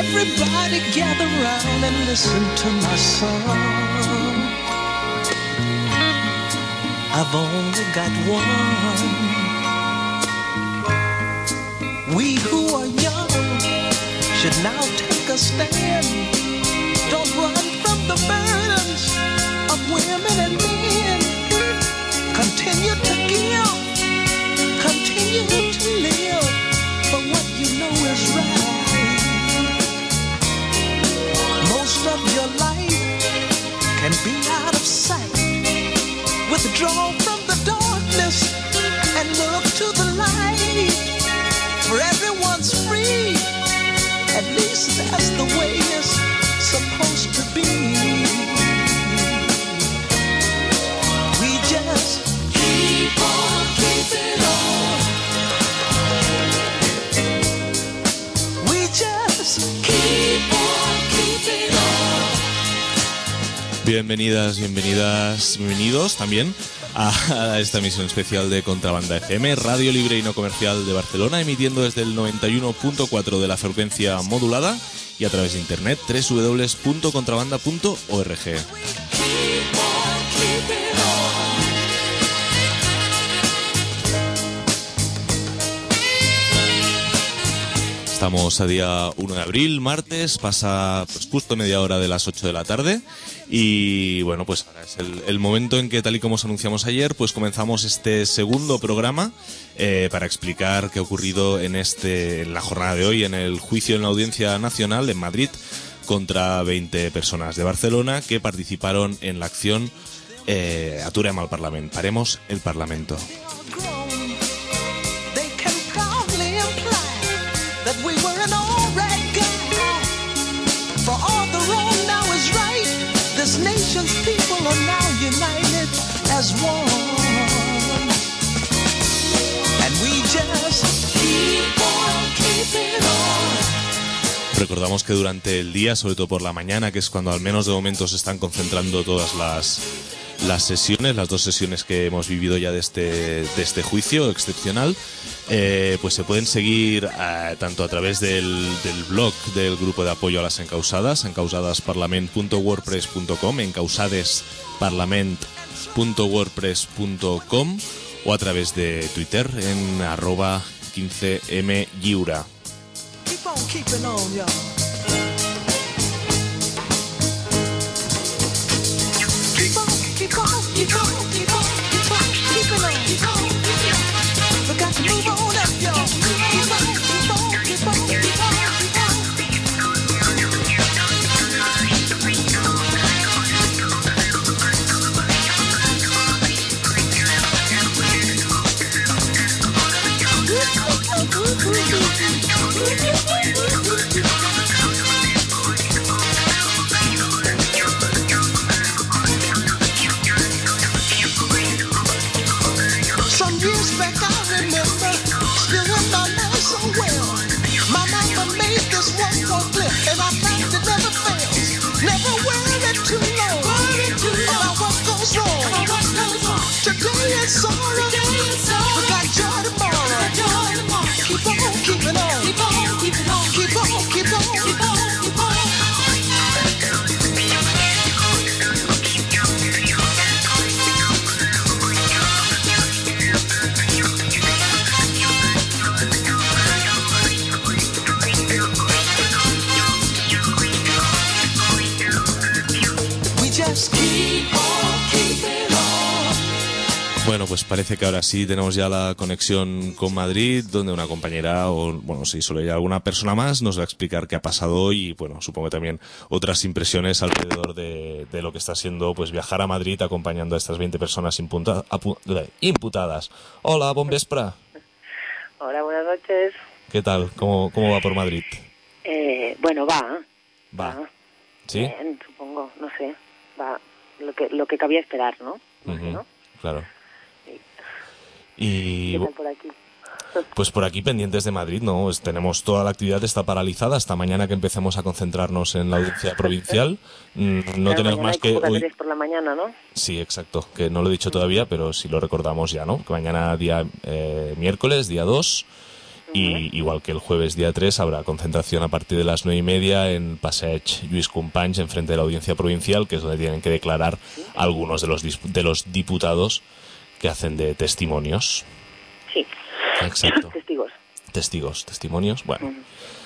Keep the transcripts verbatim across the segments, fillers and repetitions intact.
Everybody gather round and listen to my song. I've only got one. We who are young should now take a stand. Don't run from the burdens of women and men. Continue to give, continue to live for what you know is right. Most of your life can be out of sight. Withdraw from the darkness and look to the light. For everyone's free, at least that's the way it's supposed to be. We just keep on keeping on. We just keep on keeping on. Bienvenidas, bienvenidas, bienvenidos también a esta emisión especial de Contrabanda F M, radio libre y no comercial de Barcelona, emitiendo desde el noventa y uno punto cuatro de la frecuencia modulada y a través de internet doble u doble u doble u punto contrabanda punto org. Estamos a día uno de abril, martes, pasa pues justo media hora de las ocho de la tarde y bueno, pues ahora es el, el momento en que, tal y como os anunciamos ayer, pues comenzamos este segundo programa eh, para explicar qué ha ocurrido en este en la jornada de hoy en el juicio en la Audiencia Nacional en Madrid contra veinte personas de Barcelona que participaron en la acción eh, Aturem al Parlament, paremos el Parlamento. Nation's people are now united as one. And we just keep on keeping on. Recordamos que durante el día, sobre todo por la mañana, que es cuando al menos de momento se están concentrando todas las, las sesiones, las dos sesiones que hemos vivido ya de este, de este juicio excepcional, eh, pues se pueden seguir eh, tanto a través del, del blog del grupo de apoyo a las encausadas, encausadasparlament punto wordpress punto com, encausadesparlament punto wordpress punto com, o a través de Twitter en arroba quince eme lliure. Keep on keeping on, y'all. Keep on, keep on, keep on, keep on, keep on, keeping on, keep on, keep on. We got to move on up, y'all. Keep on, keep on, keep on, keep on, keep on. Some years back I remember, still in my mind so well. My mama made this one more clip, and I found it never fails. Never worry too long about what goes wrong. Today it's sorrow, we got joy tomorrow. Keep on keeping on, keep on keeping on, keep on, keep on, keep on, keep on. Bueno, pues parece que ahora sí tenemos ya la conexión con Madrid, donde una compañera, o bueno, si solo hay alguna persona más, nos va a explicar qué ha pasado hoy y, bueno, supongo también otras impresiones alrededor de, de lo que está siendo pues viajar a Madrid acompañando a estas veinte personas imputa, apu, imputadas. Hola, bon vespre. Hola, buenas noches. ¿Qué tal? ¿Cómo, cómo va por Madrid? Eh, bueno, va. Va. va. ¿Sí? Bien, supongo, no sé. Va. Lo que, lo que cabía esperar, ¿no? Uh-huh. ¿no? Claro. Sí. Y ¿Qué tal por aquí? pues por aquí pendientes de Madrid, ¿no? Es, tenemos toda la actividad está paralizada hasta mañana que empecemos a concentrarnos en la audiencia provincial. No claro, tenemos más que hoy. Por la mañana, ¿no? Sí, exacto. Que no lo he dicho todavía, pero sí lo recordamos ya, ¿no? Que mañana día eh, miércoles, día dos, Y igual que el jueves día tres habrá concentración a partir de las nueve y media en Passeig Lluís Companys, enfrente de la Audiencia Provincial, que es donde tienen que declarar algunos de los de los diputados que hacen de testimonios. Sí. Exacto. Testigos. Testigos, testimonios, bueno. Uh-huh.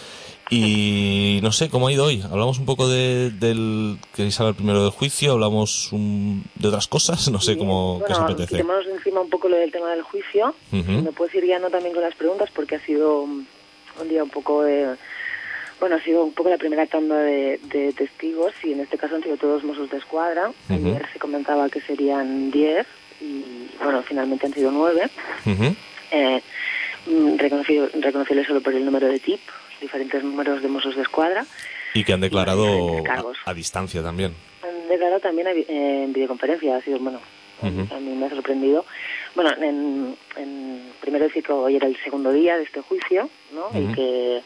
Y no sé, ¿cómo ha ido hoy? Hablamos un poco de, del... ¿Queréis hablar primero del juicio? ¿Hablamos un, de otras cosas? No sé, cómo bueno, qué os apetece. Quitemos encima un poco lo del tema del juicio. Uh-huh. Me puedes ir guiando también con las preguntas porque ha sido un día un poco de... Bueno, ha sido un poco la primera tanda de, de testigos y en este caso han sido todos Mossos de Escuadra. Uh-huh. Ayer se comentaba que serían diez y, bueno, finalmente han sido nueve. Uh-huh. Eh, reconocido, reconocible solo por el número de T I P, diferentes números de Mossos de Escuadra. Y que han declarado a, a distancia también. Han declarado también eh, en videoconferencia, ha sido, bueno, uh-huh. a mí me ha sorprendido. Bueno, en, en, primero decir que hoy era el segundo día de este juicio, ¿no? Uh-huh. Y que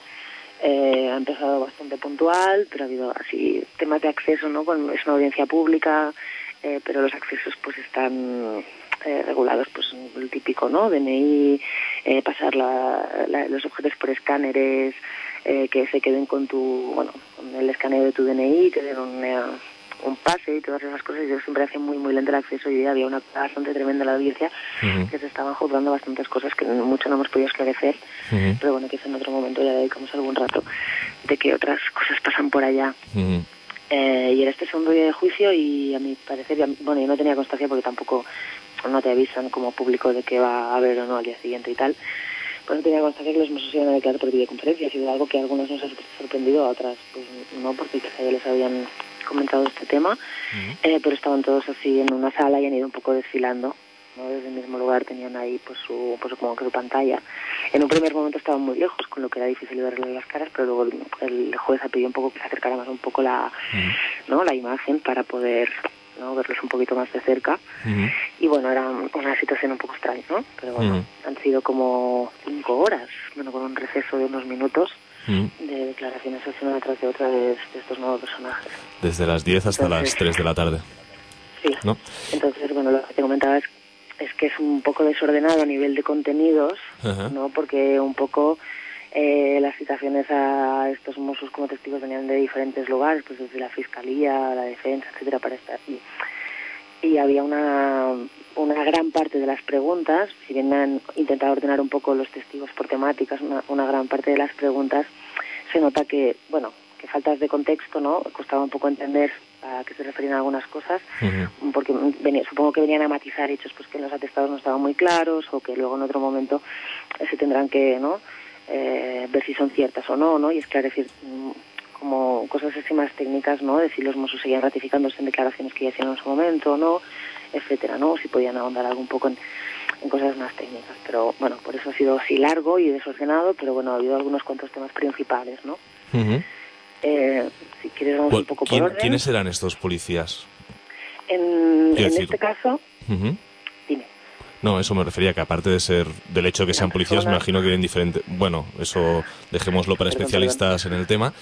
eh, ha empezado bastante puntual, pero ha habido así temas de acceso, ¿no? Con, es una audiencia pública, eh, pero los accesos pues están... Eh, regulados, pues el típico, ¿no? D N I, eh, pasar la, la, los objetos por escáneres, eh, que se queden con tu, bueno, con el escaneo de tu D N I, te den una, un pase y todas esas cosas. Y yo siempre hacía muy, muy lento el acceso y había una bastante tremenda en la audiencia, uh-huh. que se estaban juzgando bastantes cosas que mucho no hemos podido esclarecer, uh-huh. pero bueno, quizá en otro momento ya dedicamos algún rato de que otras cosas pasan por allá. Uh-huh. Eh, y era este segundo día de juicio y a mi parecer, bueno, yo no tenía constancia porque tampoco no te avisan como público de que va a haber o no al día siguiente y tal, pues no tenía constancia que los Mossos iban a declarar por videoconferencia. Ha sido algo que a algunos nos ha sorprendido, a otras pues no, porque quizá ya les habían comentado este tema, uh-huh. eh, pero estaban todos así en una sala y han ido un poco desfilando, ¿no? Desde el mismo lugar tenían ahí pues su, pues como que su pantalla. En un primer momento estaban muy lejos, con lo que era difícil verles las caras, pero luego el, el juez ha pedido un poco que se acercara más un poco la, uh-huh. ¿no? la imagen para poder, ¿no? verlos un poquito más de cerca. Uh-huh. Y bueno, era una situación un poco extraña, ¿no? Pero bueno, uh-huh. han sido como cinco horas, bueno, con un receso de unos minutos, uh-huh. de declaraciones una detrás de otra de, de estos nuevos personajes. Desde las diez hasta Entonces, las tres de la tarde. Sí. ¿No? Entonces, bueno, lo que te comentaba es, es que es un poco desordenado a nivel de contenidos, uh-huh. ¿no? Porque un poco... Eh, las citaciones a estos Mossos como testigos venían de diferentes lugares, pues desde la Fiscalía, la Defensa, etcétera, para estar y, y había una una gran parte de las preguntas, si bien han intentado ordenar un poco los testigos por temáticas, una, una gran parte de las preguntas se nota que, bueno, que faltas de contexto, ¿no? Costaba un poco entender a qué se referían algunas cosas, uh-huh. porque venía, supongo que venían a matizar hechos pues que en los atestados no estaban muy claros o que luego en otro momento eh, se tendrán que, ¿no? Eh, ver si son ciertas o no, ¿no? Y esclarecer como cosas así más técnicas, ¿no? De si los Mossos seguían ratificándose en declaraciones que ya hicieron en su momento o no, etcétera, ¿no? O si podían ahondar algo un poco en, en cosas más técnicas. Pero bueno, por eso ha sido así largo y desordenado, pero bueno, ha habido algunos cuantos temas principales, ¿no? Uh-huh. Eh, si quieres vamos well, un poco por ¿quién, orden. ¿Quiénes eran estos policías? En, en este caso, uh-huh. dime. No, eso me refería, que aparte de ser del hecho de que sean policías, me imagino que en diferente... Bueno, eso dejémoslo para especialistas perdón, perdón. en el tema,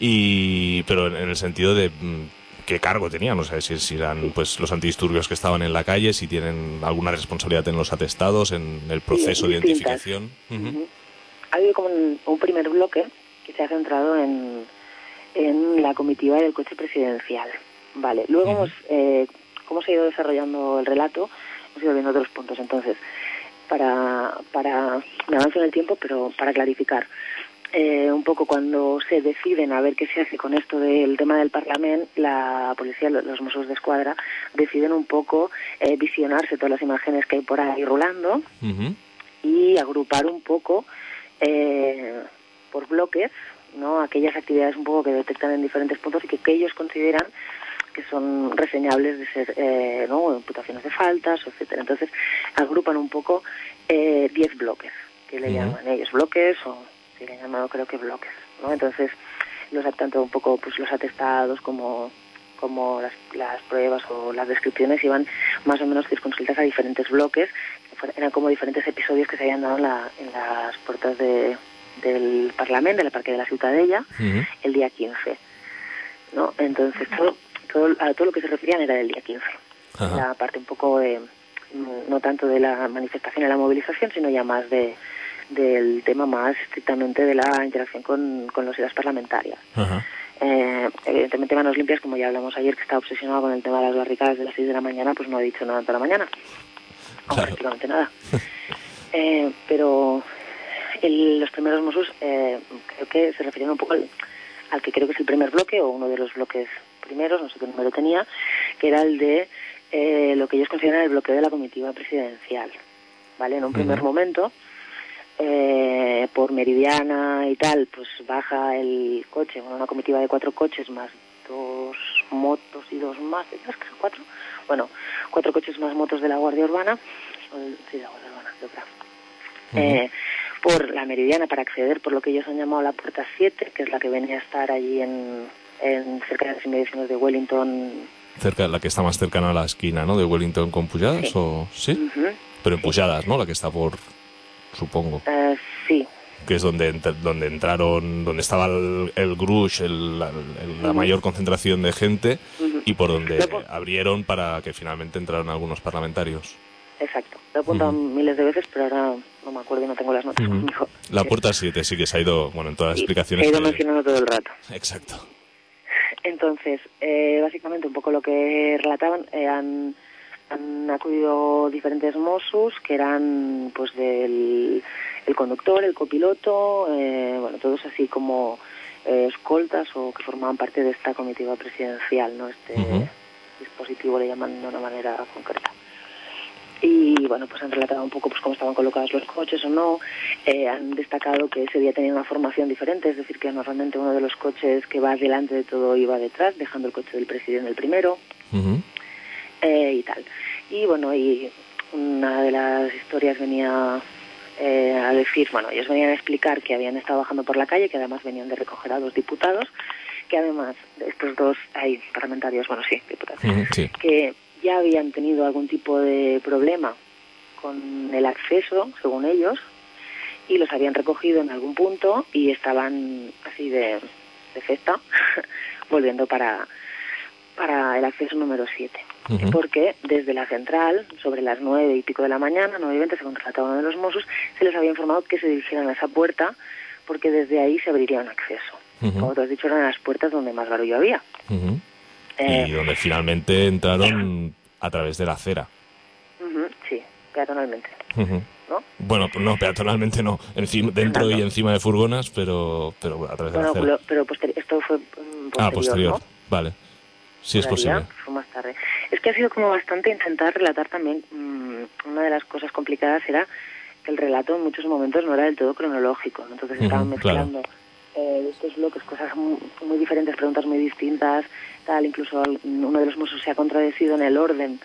y pero en el sentido de qué cargo tenían, o sea, si, si eran pues los antidisturbios que estaban en la calle, si tienen alguna responsabilidad en los atestados, en el proceso sí, de identificación. Uh-huh. Uh-huh. Ha habido como un, un primer bloque que se ha centrado en, en la comitiva del coche presidencial. Vale, luego uh-huh. hemos, eh, cómo se ha ido desarrollando el relato, hemos ido viendo otros puntos. Entonces, para, para me avanzo en el tiempo, pero para clarificar, eh, un poco cuando se deciden a ver qué se hace con esto del tema del Parlamento, la policía, los Mossos de Escuadra, deciden un poco eh, visionarse todas las imágenes que hay por ahí rulando uh-huh. y agrupar un poco eh, por bloques, ¿no? Aquellas actividades un poco que detectan en diferentes puntos y que, que ellos consideran que son reseñables de ser, eh, ¿no? imputaciones de faltas, etcétera. Entonces, agrupan un poco eh, diez bloques, que le uh-huh. llaman ellos bloques, o si le han llamado creo que bloques, ¿no? Entonces, los tanto un poco pues los atestados como como las, las pruebas o las descripciones iban más o menos circunscritas a diferentes bloques, eran como diferentes episodios que se habían dado en, la, en las puertas de, del Parlamento, del Parque de la Ciutadella, uh-huh. el día quince, ¿no? Entonces, todo Todo, a todo lo que se referían era del día quince. Ajá. La parte un poco, de, no tanto de la manifestación y la movilización, sino ya más de, del tema más estrictamente de la interacción con, con los y las parlamentarias. Ajá. Eh, evidentemente Manos Limpias, como ya hablamos ayer, que está obsesionado con el tema de las barricadas de las seis de la mañana, pues no ha dicho nada toda la mañana, o Claro. prácticamente nada. eh, pero el, los primeros Mossos eh, creo que se refieren un poco al, al que creo que es el primer bloque, o uno de los bloques primeros, no sé qué número tenía, que era el de eh, lo que ellos consideran el bloqueo de la comitiva presidencial. ¿Vale? En un primer uh-huh. momento, eh, por Meridiana y tal, pues baja el coche, bueno, una comitiva de cuatro coches más dos motos y dos más, ¿sabes qué? ¿Cuatro? Bueno, cuatro coches más motos de la Guardia Urbana, sí, de la Guardia Urbana, yo creo. Uh-huh. Eh, por la Meridiana para acceder por lo que ellos han llamado la puerta siete, que es la que venía a estar allí en, en cerca de las inmediaciones de Wellington. Cerca, la que está más cercana a la esquina, ¿no? De Wellington con Pujadas, sí. ¿o sí? Uh-huh. Pero en Pujadas, ¿no? La que está por, supongo. Uh, sí. Que es donde donde entraron, donde estaba el, el grush, el, la, el, la uh-huh. mayor concentración de gente, uh-huh. y por donde Lo por... abrieron para que finalmente entraran algunos parlamentarios. Exacto. Lo he apuntado uh-huh. miles de veces, pero ahora no me acuerdo y no tengo las notas uh-huh. conmigo. La puerta siete sí que se ha ido, bueno, en todas las sí, explicaciones. Se ha ido que... mencionando todo el rato. Exacto. Entonces, eh, básicamente un poco lo que relataban, eh, han, han acudido diferentes Mossos, que eran pues del el conductor, el copiloto, eh, bueno, todos así como eh, escoltas o que formaban parte de esta comitiva presidencial, ¿no? Este uh-huh. dispositivo le llaman de una manera concreta. Y bueno, pues han relatado un poco pues cómo estaban colocados los coches o no. Eh, han destacado que ese día tenían una formación diferente, es decir, que normalmente uno de los coches que va delante de todo iba detrás, dejando el coche del presidente el primero, uh-huh. eh, y tal. Y bueno, y una de las historias venía eh, a decir, bueno, ellos venían a explicar que habían estado bajando por la calle, que además venían de recoger a dos diputados, que además de estos dos, hay parlamentarios, bueno, sí, diputados, uh-huh, sí. que ya habían tenido algún tipo de problema con el acceso, según ellos, y los habían recogido en algún punto y estaban así de, de festa, volviendo para, para el acceso número siete. Uh-huh. Porque desde la central, sobre las nueve y pico de la mañana, nueve y veinte, según relataba uno de los Mossos, se les había informado que se dirigieran a esa puerta porque desde ahí se abriría un acceso. Uh-huh. Como tú has dicho, eran las puertas donde más barullo había. Uh-huh. Eh, y donde finalmente entraron a través de la acera. Uh-huh, sí, peatonalmente. Uh-huh. ¿No? Bueno, no, peatonalmente no. Encima, dentro y encima de furgonas, pero pero a través de bueno, la acera. Pero, pero posteri- esto fue um, posterior, Ah, posterior, ¿no? Vale. Sí, es posible. Fue más tarde. Es que ha sido como bastante intentar relatar también. Mmm, una de las cosas complicadas era que el relato en muchos momentos no era del todo cronológico, ¿no? Entonces uh-huh, estaban mezclando... Claro. Eh, estos bloques, cosas muy, muy diferentes, preguntas muy distintas, tal, incluso uno de los Mossos se ha contradecido en el orden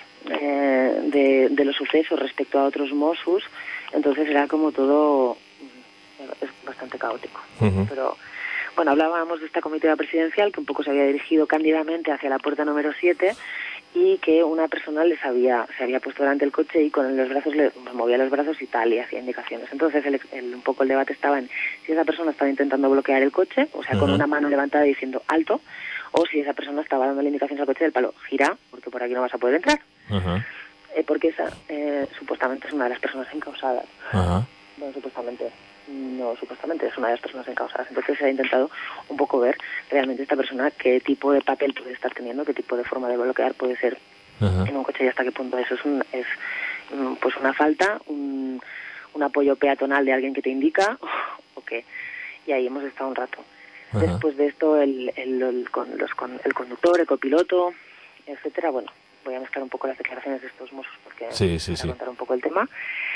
eh, de, de los sucesos respecto a otros Mossos, entonces era como todo, es bastante caótico. Uh-huh. Pero bueno, hablábamos de esta comitiva presidencial que un poco se había dirigido cándidamente hacia la puerta número siete y que una persona les había se había puesto delante del coche y con los brazos le pues, movía los brazos y tal y hacía indicaciones. Entonces el, el, un poco el debate estaba en si esa persona estaba intentando bloquear el coche, o sea, uh-huh. con una mano levantada diciendo alto, o si esa persona estaba dando indicaciones al coche del palo, gira, porque por aquí no vas a poder entrar. Uh-huh. Eh, porque esa eh, supuestamente es una de las personas encausadas. Uh-huh. Bueno, supuestamente. No, supuestamente es una de las personas encausadas. Entonces se ha intentado un poco ver realmente esta persona qué tipo de papel puede estar teniendo, qué tipo de forma de bloquear puede ser uh-huh. en un coche y hasta qué punto eso es, un, es pues una falta, un, un apoyo peatonal de alguien que te indica o qué. Y ahí hemos estado un rato. Uh-huh. Después de esto el, el, el, con los, con el conductor, el copiloto, etcétera. Bueno, voy a mezclar un poco las declaraciones de estos Mossos porque sí, sí, voy a sí. contar un poco el tema.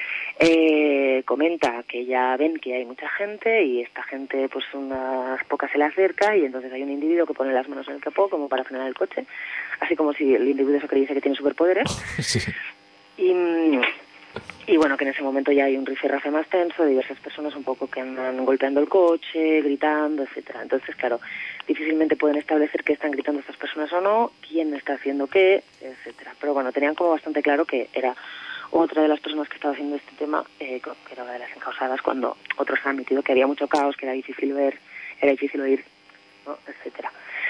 Eh, comenta que ya ven que hay mucha gente y esta gente pues unas pocas se le acerca y entonces hay un individuo que pone las manos en el capó como para frenar el coche, así como si el individuo se creyese que tiene superpoderes. Sí. Y, y bueno, que en ese momento ya hay un rifirrafe más tenso, diversas personas un poco que andan golpeando el coche, gritando, etcétera. Entonces, claro, difícilmente pueden establecer qué están gritando estas personas o no, quién está haciendo qué, etcétera. Pero bueno, tenían como bastante claro que era otra de las personas que estaba haciendo este tema, eh, que era una de las encausadas, cuando otros han admitido que había mucho caos, que era difícil ver, era difícil oír, ¿no? Etcétera.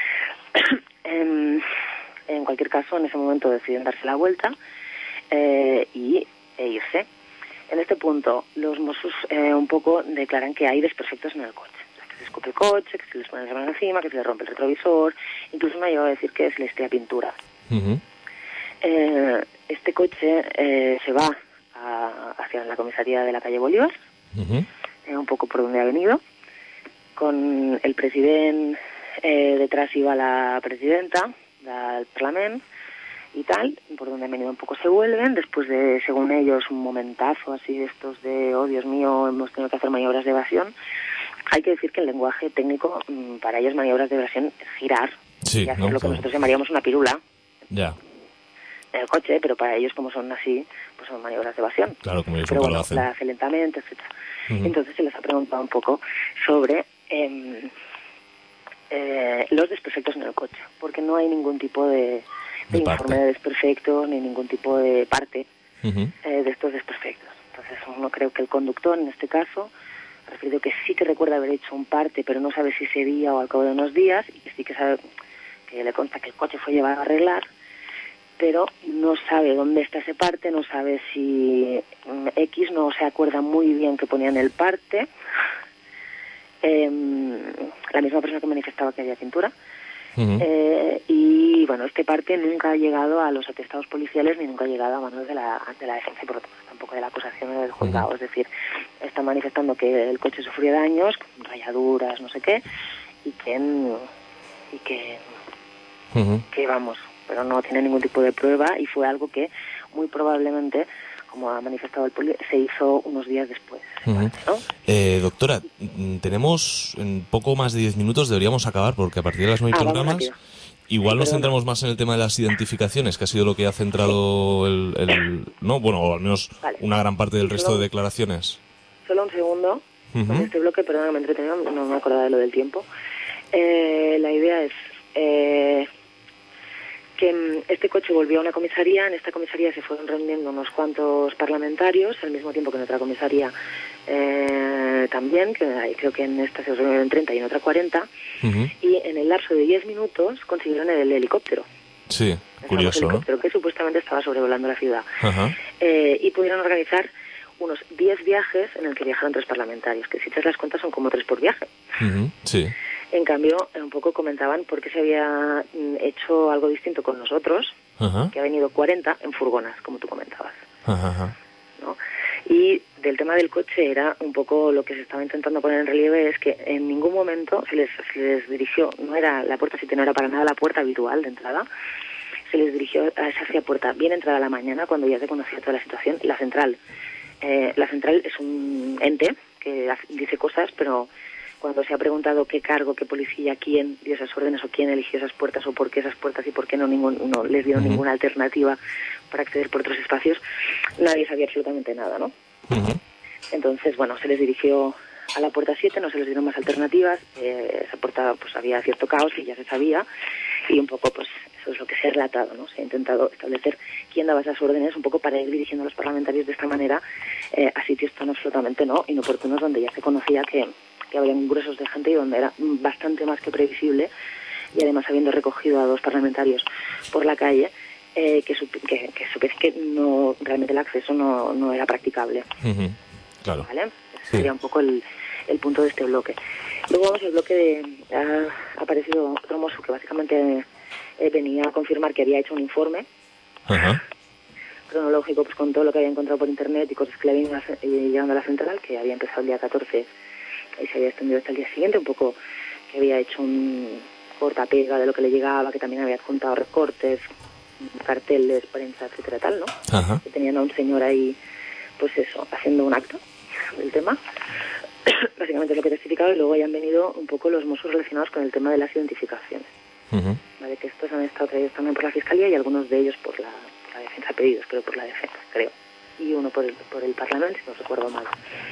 en, en cualquier caso, en ese momento deciden darse la vuelta eh, y e irse. En este punto, los Mossos eh, un poco declaran que hay desperfectos en el coche. O sea, que se escupe el coche, que se les pone las manos encima, que se les rompe el retrovisor, incluso me ha llegado a decir que se les tira pintura. Uh-huh. Eh, este coche eh, se va a, hacia la comisaría de la calle Bolívar, uh-huh. eh, un poco por donde ha venido, con el presidente eh, detrás iba la presidenta del Parlamento y tal, por donde han venido un poco se vuelven, después de, según ellos, un momentazo así de estos de, oh Dios mío, hemos tenido que hacer maniobras de evasión. Hay que decir que el lenguaje técnico, para ellos maniobras de evasión es girar, sí, y hacer ¿no? lo que nosotros llamaríamos una pirula. Ya. En el coche, pero para ellos, como son así, pues son maniobras de evasión. Claro, como ellos pero bueno, lo hacen. la hace lentamente, etcétera. Uh-huh. Entonces se les ha preguntado un poco sobre eh, eh, los desperfectos en el coche, porque no hay ningún tipo de, de, de informe de desperfectos ni ningún tipo de parte uh-huh. eh, de estos desperfectos. Entonces uno creo que el conductor, en este caso, ha referido que sí que recuerda haber hecho un parte, pero no sabe si ese día o al cabo de unos días, y que sí que sabe, que le consta que el coche fue llevado a arreglar, pero no sabe dónde está ese parte, no sabe si X no se acuerda muy bien que ponía en el parte. Eh, la misma persona que manifestaba que había pintura. Uh-huh. Eh, y bueno, este parte nunca ha llegado a los atestados policiales ni nunca ha llegado a manos de la, de la defensa y por lo tanto tampoco de la acusación del juzgado. Uh-huh. Es decir, está manifestando que el coche sufrió daños, rayaduras, no sé qué, y que, y que, uh-huh. que vamos, pero no tiene ningún tipo de prueba y fue algo que muy probablemente, como ha manifestado el poli, se hizo unos días después. Uh-huh. ¿No? Eh, doctora, tenemos en poco más de diez minutos, deberíamos acabar porque a partir de las nueve hay ah, programas. Igual sí, nos centramos más en el tema de las identificaciones, que ha sido lo que ha centrado el, el no, bueno, o al menos vale. una gran parte del resto solo, de declaraciones. Solo un segundo, uh-huh. con este bloque, perdón, me he entretenido, no me acordaba de lo del tiempo. Eh, la idea es eh, que este coche volvió a una comisaría. En esta comisaría se fueron reuniendo unos cuantos parlamentarios, al mismo tiempo que en otra comisaría eh, también, que creo que en esta se reunieron treinta y en otra cuarenta, uh-huh. y en el lapso de diez minutos consiguieron el helicóptero. Sí, el curioso, helicóptero, ¿no? que supuestamente estaba sobrevolando la ciudad. Uh-huh. Eh, y pudieron organizar unos diez viajes en el que viajaron tres parlamentarios, que si te das cuenta son como tres por viaje. Uh-huh. Sí. En cambio, un poco comentaban por qué se había hecho algo distinto con nosotros, uh-huh. que ha venido cuarenta en furgonas, como tú comentabas. Uh-huh. ¿No? Y del tema del coche era un poco lo que se estaba intentando poner en relieve, es que en ningún momento se les, se les dirigió, no era la puerta siete, no era para nada la puerta habitual de entrada, se les dirigió a esa puerta bien entrada a la mañana, cuando ya se conocía toda la situación, la central. Eh, la central es un ente que dice cosas, pero cuando se ha preguntado qué cargo, qué policía, quién dio esas órdenes o quién eligió esas puertas o por qué esas puertas y por qué no, ningún, no les dieron uh-huh. ninguna alternativa para acceder por otros espacios, nadie sabía absolutamente nada, ¿no? Uh-huh. Entonces, bueno, se les dirigió a la puerta siete, no se les dieron más alternativas, eh, esa puerta pues había cierto caos y ya se sabía, y un poco pues eso es lo que se ha relatado, ¿no? Se ha intentado establecer quién daba esas órdenes un poco para ir dirigiendo a los parlamentarios de esta manera eh, a sitios tan absolutamente no inoportunos donde ya se conocía que que habían gruesos de gente y donde era bastante más que previsible, y además habiendo recogido a dos parlamentarios por la calle, eh, que, sup- que, que supiese que no, realmente el acceso no, no era practicable. Uh-huh. Claro. ¿Vale? Ese sí. sería un poco el, el punto de este bloque. Luego vamos al bloque de... Ha aparecido otro mozo que básicamente eh, venía a confirmar que había hecho un informe uh-huh. cronológico pues con todo lo que había encontrado por internet y cosas que le habían llegando a la central, que había empezado el día catorce y se había extendido hasta el día siguiente, un poco que había hecho un corta-pega de lo que le llegaba, que también había adjuntado recortes, carteles, prensa, etcétera, tal, ¿no? Ajá. Que tenían a un señor ahí, pues eso, haciendo un acto del tema. Básicamente es lo que he testificado, y luego ya han venido un poco los mozos relacionados con el tema de las identificaciones. Uh-huh. Vale, que estos han estado traídos también por la Fiscalía y algunos de ellos por la, por la defensa, pedidos, pero por la defensa, creo. Y uno por el, por el Parlamento, si no recuerdo mal.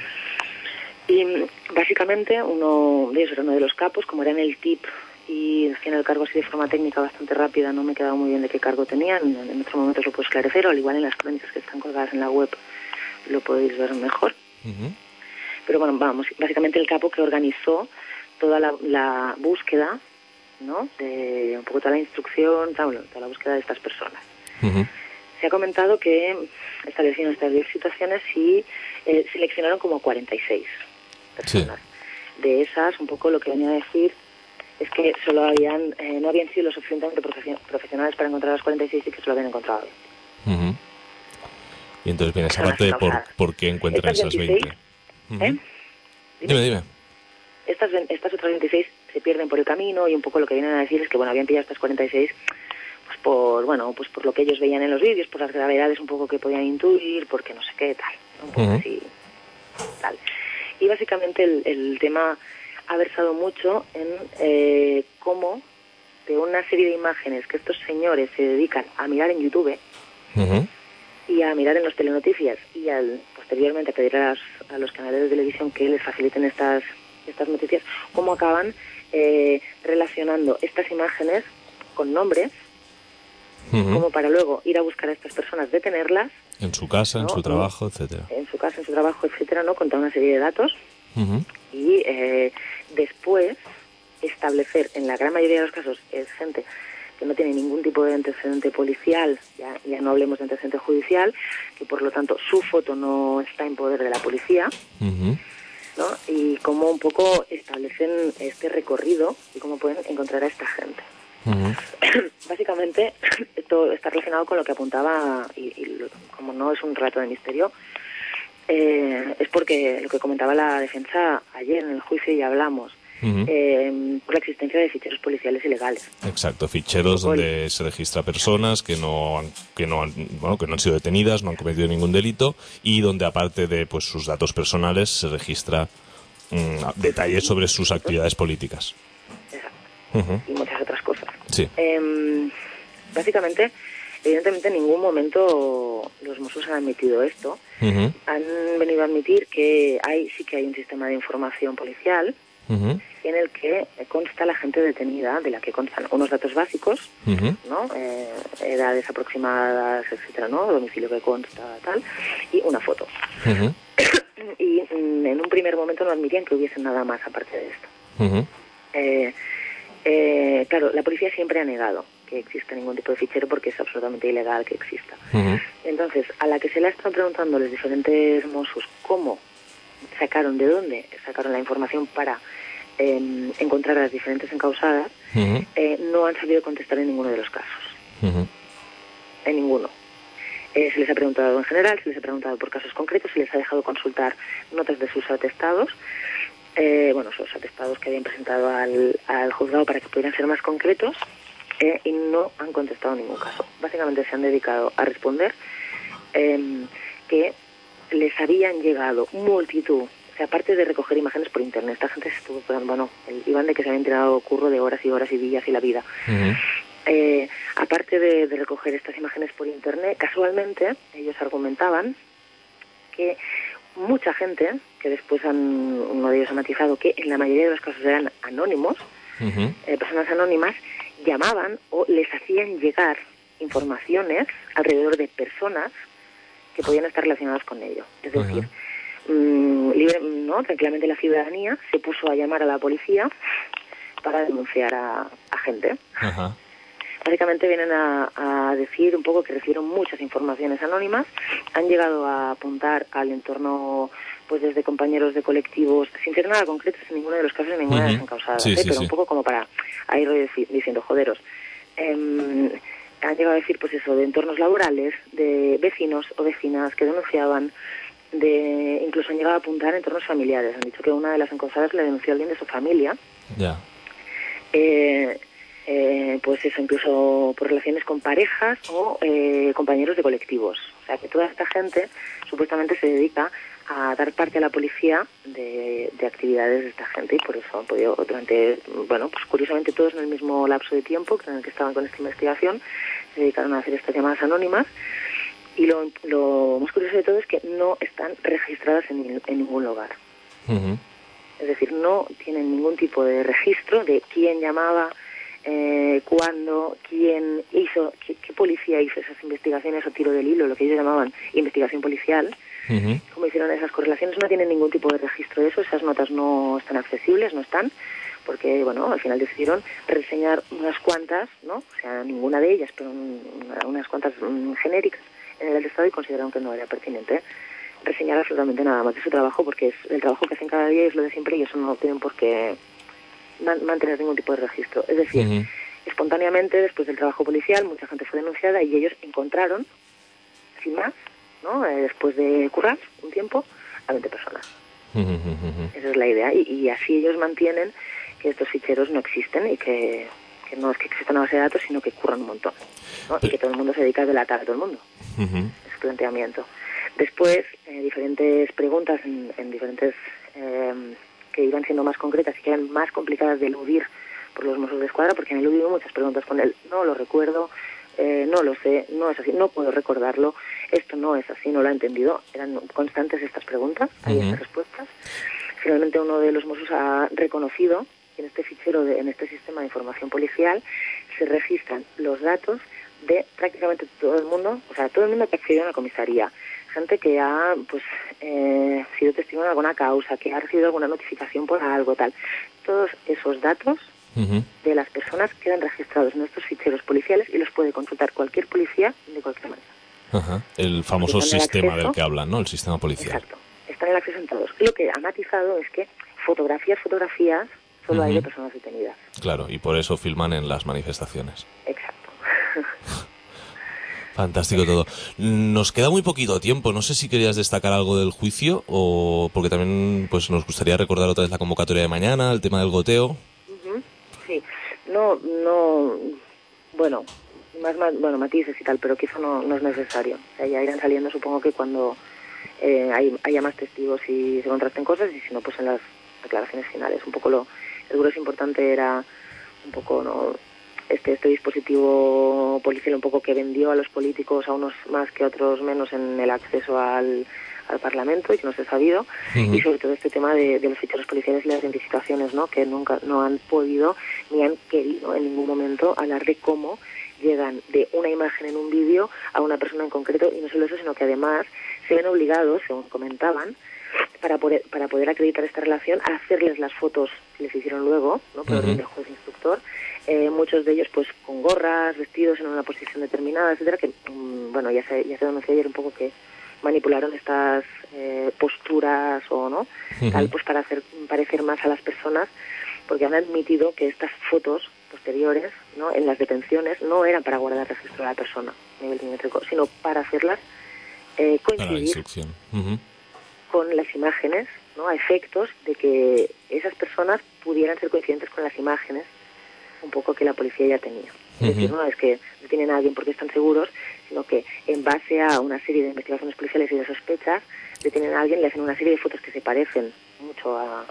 Y básicamente uno de ellos era uno de los capos, como era en el T I P y tiene el cargo así de forma técnica bastante rápida, no me he quedado muy bien de qué cargo tenían, en otro momento lo puedo esclarecer, o al igual en las crónicas que están colgadas en la web lo podéis ver mejor. Uh-huh. Pero bueno, vamos, básicamente el capo que organizó toda la, la búsqueda, ¿no? De un poco toda la instrucción, toda la búsqueda de estas personas. Uh-huh. se ha comentado que establecieron estas diez situaciones y eh, seleccionaron como cuarenta y seis personas. Sí. De esas, un poco lo que venía a decir es que solo habían eh, no habían sido lo suficientemente profesionales para encontrar las cuarenta y seis y que se lo habían encontrado. Uh-huh. Y entonces viene esa parte de por, por qué encuentran esas veinte. Uh-huh. ¿Eh? Dime, dime. dime. Estas, estas otras veintiséis se pierden por el camino y un poco lo que vienen a decir es que, bueno, habían pillado estas cuarenta y seis pues por, bueno, pues por lo que ellos veían en los vídeos, por las gravedades un poco que podían intuir, porque no sé qué, tal. Un poco uh-huh. así, tal. Y básicamente el, el tema ha versado mucho en eh, cómo de una serie de imágenes que estos señores se dedican a mirar en YouTube uh-huh. y a mirar en los telenoticias y al posteriormente a pedir a, las, a los canales de televisión que les faciliten estas estas noticias, cómo acaban eh, relacionando estas imágenes con nombres uh-huh. como para luego ir a buscar a estas personas, detenerlas en su casa, ¿no? En su trabajo, etcétera. En su casa, en su trabajo, etcétera, ¿no? Contar una serie de datos uh-huh. y eh, después establecer, en la gran mayoría de los casos es gente que no tiene ningún tipo de antecedente policial, ya, ya no hablemos de antecedente judicial, que por lo tanto su foto no está en poder de la policía, uh-huh. ¿no? Y cómo un poco establecen este recorrido y cómo pueden encontrar a esta gente. Uh-huh. Básicamente esto está relacionado con lo que apuntaba y, y como no es un relato de misterio, eh, es porque lo que comentaba la defensa ayer en el juicio y hablamos uh-huh. eh, por la existencia de ficheros policiales ilegales. Exacto, ficheros donde se registra personas que no han, que no han, bueno, que no han sido detenidas, no han cometido ningún delito y donde aparte de pues sus datos personales se registra um, detalles sobre sus actividades políticas. Exacto. Uh-huh. Y muchas otras cosas. Sí. Eh, básicamente, evidentemente en ningún momento los Mossos han admitido esto. Uh-huh. Han venido a admitir que hay sí que hay un sistema de información policial uh-huh. en el que consta la gente detenida, de la que constan unos datos básicos, uh-huh. ¿no? Eh, edades aproximadas, etcétera, ¿no? Domicilio que consta, tal, y una foto. Uh-huh. Y mm, en un primer momento no admitían que hubiese nada más aparte de esto. Uh-huh. Eh, eh, claro, la policía siempre ha negado que existe ningún tipo de fichero porque es absolutamente ilegal que exista. Uh-huh. Entonces, a la que se le ha estado preguntando a los diferentes Mossos cómo sacaron, de dónde sacaron la información para eh, encontrar a las diferentes encausadas, uh-huh. eh, no han sabido contestar en ninguno de los casos. Uh-huh. En ninguno. Eh, se les ha preguntado en general, se les ha preguntado por casos concretos, se les ha dejado consultar notas de sus atestados, eh, bueno, sus atestados que habían presentado al, al juzgado para que pudieran ser más concretos, eh, y no han contestado ningún caso. Básicamente se han dedicado a responder eh, que les habían llegado multitud, o sea, aparte de recoger imágenes por internet, esta gente se estuvo, bueno, el, iban de que se habían tirado curro de horas y horas y días y la vida. Uh-huh. Eh, aparte de, de recoger estas imágenes por internet, casualmente ellos argumentaban que mucha gente, que después han, uno de ellos ha matizado que en la mayoría de los casos eran anónimos, uh-huh. eh, personas anónimas, llamaban o les hacían llegar informaciones alrededor de personas que podían estar relacionadas con ello. Es decir, uh-huh. mmm, libre, no, tranquilamente la ciudadanía se puso a llamar a la policía para denunciar a, a gente. Uh-huh. Básicamente vienen a, a decir un poco que recibieron muchas informaciones anónimas, han llegado a apuntar al entorno, pues desde compañeros de colectivos, sin ser nada concretos en ninguno de los casos, en ninguna uh-huh. de las encausadas, sí, ¿eh? sí, pero sí. un poco como para ir diciendo, joderos. Eh, han llegado a decir, pues eso, de entornos laborales, de vecinos o vecinas que denunciaban, de incluso han llegado a apuntar a entornos familiares. Han dicho que una de las encausadas le denunció a alguien de su familia. Ya. Yeah. Eh... Eh, pues eso, incluso por relaciones con parejas o eh, compañeros de colectivos. O sea, que toda esta gente supuestamente se dedica a dar parte a la policía de, de actividades de esta gente y por eso han podido durante, bueno, pues curiosamente todos en el mismo lapso de tiempo en el que estaban con esta investigación, se dedicaron a hacer estas llamadas anónimas y lo, lo más curioso de todo es que no están registradas en, en ningún lugar. Uh-huh. Es decir, no tienen ningún tipo de registro de quién llamaba, Eh, cuándo, quién hizo, qué, qué policía hizo esas investigaciones o tiro del hilo, lo que ellos llamaban investigación policial, uh-huh. cómo hicieron esas correlaciones, no tienen ningún tipo de registro de eso, esas notas no están accesibles, no están, porque, bueno, al final decidieron reseñar unas cuantas, ¿no? O sea, ninguna de ellas, pero una, unas cuantas um, genéricas en el Estado y consideraron que no era pertinente reseñar absolutamente nada más de su trabajo, porque es el trabajo que hacen cada día y es lo de siempre y eso no tienen por qué man- mantener ningún tipo de registro. Es decir, uh-huh. espontáneamente, después del trabajo policial, mucha gente fue denunciada y ellos encontraron, sin más, ¿no? Eh, después de currar un tiempo, a veinte personas. Uh-huh. Esa es la idea. Y, y así ellos mantienen que estos ficheros no existen y que, que no es que exista una base de datos, sino que curran un montón, ¿no? Y que todo el mundo se dedica a delatar a todo el mundo. Uh-huh. Ese planteamiento. Después, eh, diferentes preguntas en, en diferentes eh, que iban siendo más concretas y que eran más complicadas de eludir por los Mossos de Escuadra, porque han eludido muchas preguntas con él. No lo recuerdo, eh, no lo sé, no es así, no puedo recordarlo, esto no es así, no lo he entendido. Eran constantes estas preguntas, hay uh-huh. estas respuestas. Finalmente uno de los Mossos ha reconocido que en este fichero, de, en este sistema de información policial, se registran los datos de prácticamente todo el mundo, o sea, todo el mundo que accedió a la comisaría. Gente que ha pues eh, sido testigo en alguna causa, que ha recibido alguna notificación por algo, tal. Todos esos datos uh-huh. de las personas quedan registrados en estos ficheros policiales y los puede consultar cualquier policía de cualquier manera. Uh-huh. El famoso sistema del que hablan, ¿no? El sistema policial. Exacto. Está en el acceso en todos. Lo que ha matizado es que fotografías, fotografías, solo uh-huh. hay de personas detenidas. Claro, y por eso filman en las manifestaciones. Exacto. Fantástico todo. Nos queda muy poquito tiempo. No sé si querías destacar algo del juicio o porque también pues nos gustaría recordar otra vez la convocatoria de mañana, el tema del goteo. Uh-huh. Sí, no, no, bueno, más, más, bueno, matices y tal, pero quizá no, no es necesario. O sea, ya irán saliendo, supongo que cuando eh, hay, haya más testigos y se contrasten cosas y si no, pues en las declaraciones finales. Un poco lo, el grueso importante era un poco, ¿no? Este, este dispositivo policial un poco que vendió a los políticos, a unos más que a otros menos, en el acceso al, al Parlamento y que no se ha sabido, uh-huh. y sobre todo este tema de, de los ficheros policiales y las identificaciones, ¿no? Que nunca no han podido ni han querido en ningún momento hablar de cómo llegan de una imagen en un vídeo a una persona en concreto, y no solo eso, sino que además se ven obligados, según comentaban, para poder, para poder acreditar esta relación, a hacerles las fotos que les hicieron luego, ¿no? Por uh-huh. orden del juez instructor. Eh, muchos de ellos pues con gorras, vestidos en una posición determinada, etcétera, que um, bueno, ya se ya se denunció ayer un poco que manipularon estas eh, posturas o no, uh-huh. tal, pues para hacer parecer más a las personas, porque han admitido que estas fotos posteriores, ¿no? En las detenciones no eran para guardar registro de la persona a nivel milimétrico, sino para hacerlas eh, coincidir uh-huh. con las imágenes, ¿no? A efectos de que esas personas pudieran ser coincidentes con las imágenes un poco que la policía ya tenía. Es uh-huh. decir, no es que detienen a alguien porque están seguros, sino que en base a una serie de investigaciones policiales y de sospechas, detienen a alguien y le hacen una serie de fotos que se parecen mucho a,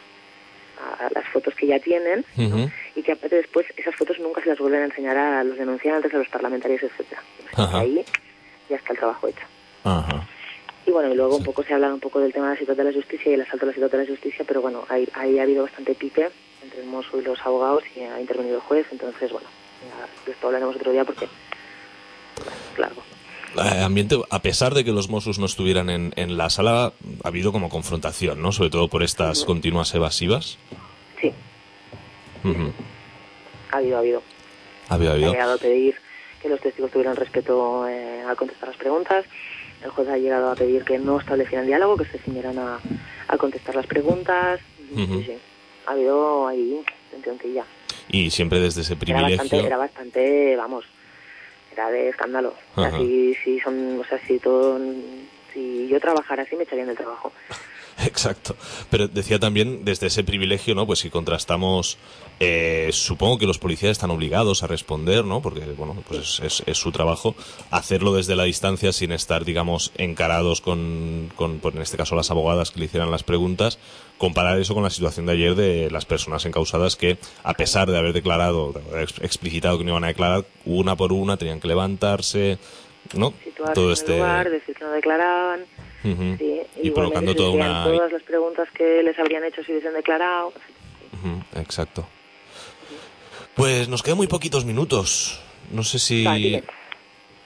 a las fotos que ya tienen, uh-huh. ¿no? Y que aparte después esas fotos nunca se las vuelven a enseñar a los denunciantes, a los parlamentarios, etcétera. Uh-huh. Ahí ya está el trabajo hecho. Uh-huh. Y bueno, y luego sí. un poco se ha hablado un poco del tema de la situación de la justicia y el asalto a la situación de la justicia, pero bueno, ahí, ahí ha habido bastante pique entre el Mosso y los abogados y ha intervenido el juez, entonces bueno, ya de esto hablaremos otro día porque bueno, es largo. El ambiente, a pesar de que los Mossos no estuvieran en, en la sala, ha habido como confrontación, ¿no? Sobre todo por estas uh-huh. continuas evasivas. Sí. Uh-huh. Ha habido, ha habido. Ha habido, ha habido. Ha llegado a pedir que los testigos tuvieran respeto eh, al contestar las preguntas. El juez ha llegado a pedir que no establecieran diálogo, que se ciñeran a, a contestar las preguntas. Uh-huh. Sí, sí. Ha habido ahí tensioncilla. Y siempre desde ese privilegio. Era bastante, era bastante, vamos, era de escándalo. O sea, si, si son, o sea, si todo, si yo trabajara así me echarían del trabajo. Exacto. Pero decía también desde ese privilegio, ¿no? Pues si contrastamos, eh, supongo que los policías están obligados a responder, ¿no? Porque, bueno, pues es, es, es su trabajo hacerlo desde la distancia sin estar, digamos, encarados con, con, pues en este caso, las abogadas que le hicieran las preguntas. Comparar eso con la situación de ayer de las personas encausadas que, a pesar de haber declarado, de haber explicitado que no iban a declarar, una por una tenían que levantarse, ¿no? Situarse todo en este el lugar, decir que no declaraban. Uh-huh. Sí, y provocando toda una... todas las preguntas que les habrían hecho si hubiesen declarado. Uh-huh. Exacto. Uh-huh. Pues nos quedan muy poquitos minutos. No sé si... Vale.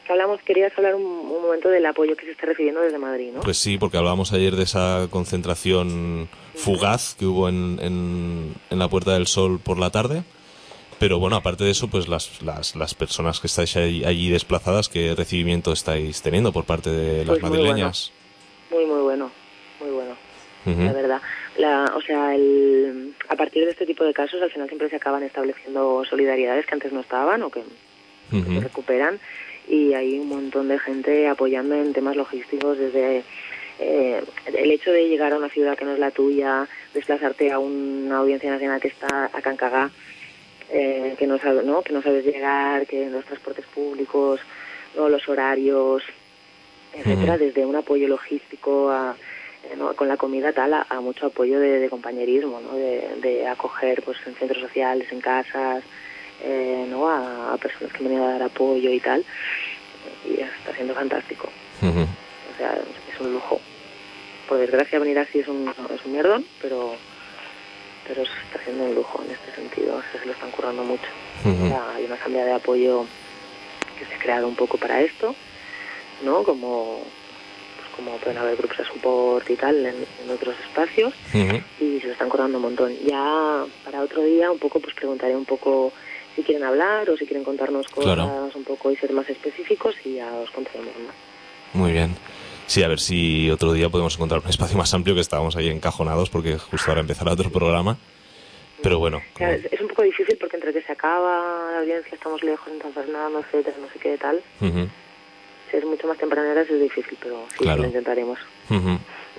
que hablamos, querías hablar un, un momento del apoyo que se está recibiendo desde Madrid, ¿no? Pues sí, porque hablábamos ayer de esa concentración fugaz que hubo en, en, en la Puerta del Sol por la tarde. Pero bueno, aparte de eso, pues las, las, las personas que estáis allí, allí desplazadas, ¿qué recibimiento estáis teniendo por parte de las pues madrileñas? Muy, muy bueno, muy bueno, muy bueno, uh-huh. la verdad. La, o sea, el, a partir de este tipo de casos, al final siempre se acaban estableciendo solidaridades que antes no estaban o que, uh-huh. que se recuperan, y hay un montón de gente apoyando en temas logísticos, desde eh, el hecho de llegar a una ciudad que no es la tuya, desplazarte a una audiencia nacional que está a Cancagá, Eh, que no sabes, ¿no? que no sabes llegar, que los transportes públicos, ¿no? los horarios, etcétera, uh-huh. desde un apoyo logístico a, eh, ¿no? con la comida tal, a, a mucho apoyo de, de compañerismo, ¿no? de, de acoger pues en centros sociales, en casas, eh, ¿no? a, a personas que han venido a dar apoyo y tal, y está siendo fantástico. Uh-huh. O sea, es un lujo. Por desgracia venir así es un, es un mierdón, pero pero se está haciendo un lujo en este sentido, o sea, se lo están currando mucho. Uh-huh. O sea, hay una asamblea de apoyo que se ha creado un poco para esto, ¿no? Como pues como pueden haber grupos de support y tal en, en otros espacios, uh-huh. y se lo están currando un montón. Ya para otro día un poco pues preguntaré un poco si quieren hablar o si quieren contarnos cosas, claro. un poco y ser más específicos, y ya os contaremos más. Muy bien. Sí, a ver si otro día podemos encontrar un espacio más amplio, que estábamos ahí encajonados porque justo ahora empezará otro programa. Pero bueno. Como... Es, es un poco difícil porque entre que se acaba la audiencia, estamos lejos en San Fernando, etcétera, no sé qué tal. Uh-huh. Si es mucho más tempranera es difícil, pero sí, claro. lo intentaremos. Uh-huh.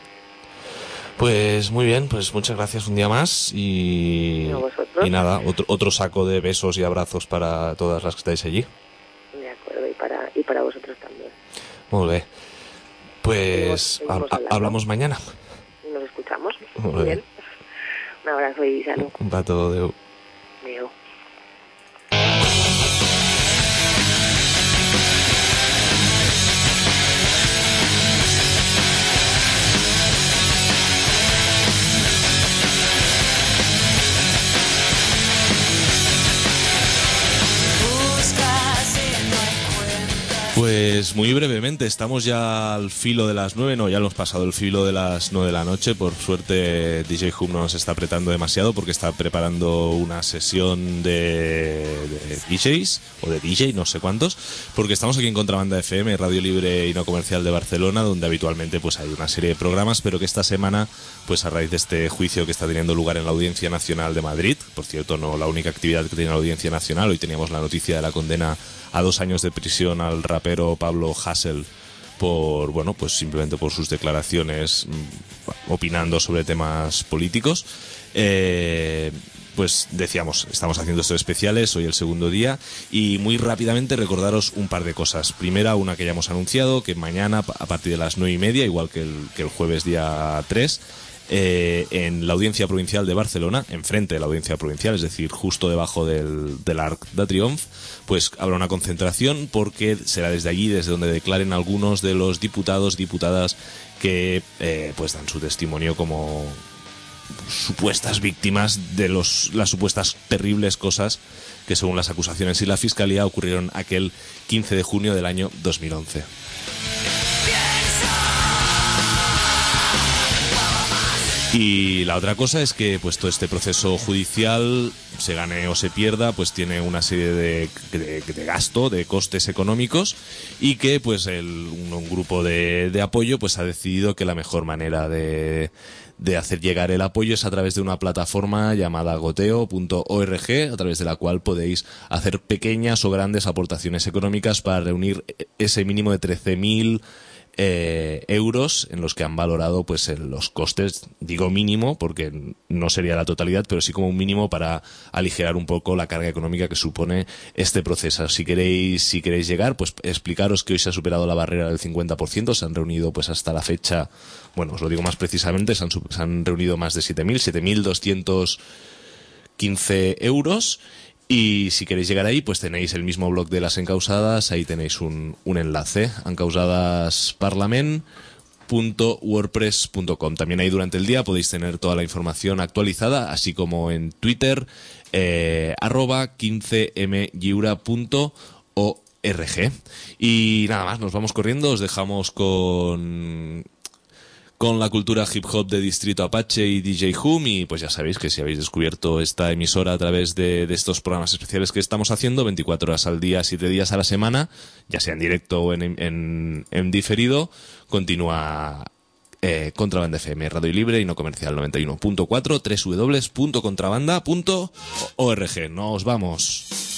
Pues muy bien, pues muchas gracias un día más y, y nada, otro, otro saco de besos y abrazos para todas las que estáis allí. De acuerdo, y para, y para vosotros también. Muy bien. Pues seguimos, seguimos ha, hablamos mañana. Y nos escuchamos. Muy bien. bien. Un abrazo y salud. Un pato de... Deu. Pues muy brevemente, estamos ya al filo de las nueve, no, ya hemos pasado el filo de las nueve de la noche. Por suerte D J Hum no nos está apretando demasiado porque está preparando una sesión de, de D Js o de D J, no sé cuántos, porque estamos aquí en Contrabanda F M, Radio Libre y No Comercial de Barcelona, donde habitualmente pues hay una serie de programas, pero que esta semana, pues a raíz de este juicio que está teniendo lugar en la Audiencia Nacional de Madrid, por cierto, no la única actividad que tiene la Audiencia Nacional, hoy teníamos la noticia de la condena a dos años de prisión al rapero Pablo Hasél por, bueno, pues simplemente por sus declaraciones opinando sobre temas políticos. Eh, pues decíamos, estamos haciendo estos especiales, hoy el segundo día, y muy rápidamente recordaros un par de cosas. Primera, una que ya hemos anunciado, que mañana a partir de las nueve y media, igual que el, que el jueves día tres, Eh, en la Audiencia Provincial de Barcelona, enfrente de la Audiencia Provincial, es decir, justo debajo del, del Arc de Triomf, pues habrá una concentración, porque será desde allí desde donde declaren algunos de los diputados, diputadas que eh, pues dan su testimonio como supuestas víctimas de los las supuestas terribles cosas que, según las acusaciones y la Fiscalía, ocurrieron aquel quince de junio del año dos mil once. Y la otra cosa es que pues todo este proceso judicial, se gane o se pierda, pues tiene una serie de, de, de gasto, de costes económicos, y que pues el, un, un grupo de, de apoyo pues ha decidido que la mejor manera de, de hacer llegar el apoyo es a través de una plataforma llamada goteo punto org, a través de la cual podéis hacer pequeñas o grandes aportaciones económicas para reunir ese mínimo de trece mil Eh, euros en los que han valorado pues el, los costes, digo mínimo porque no sería la totalidad, pero sí como un mínimo para aligerar un poco la carga económica que supone este proceso. Si queréis si queréis llegar, pues explicaros que hoy se ha superado la barrera del cincuenta por ciento, se han reunido pues hasta la fecha, bueno, os lo digo más precisamente, se han, se han reunido más de siete mil, siete mil doscientos quince euros. Y si queréis llegar ahí, pues tenéis el mismo blog de las encausadas, ahí tenéis un, un enlace, encausadasparlament punto wordpress punto com. También ahí durante el día podéis tener toda la información actualizada, así como en Twitter, eh, arroba quince m lliure punto org. Y nada más, nos vamos corriendo, os dejamos con... con la cultura hip hop de Distrito Apache y D J Hum, y pues ya sabéis que si habéis descubierto esta emisora a través de, de estos programas especiales que estamos haciendo, veinticuatro horas al día, siete días a la semana, ya sea en directo o en, en, en diferido, continúa eh, Contrabanda F M, Radio Libre y No Comercial noventa y uno punto cuatro, doble u doble u doble u punto contrabanda punto org. Nos vamos.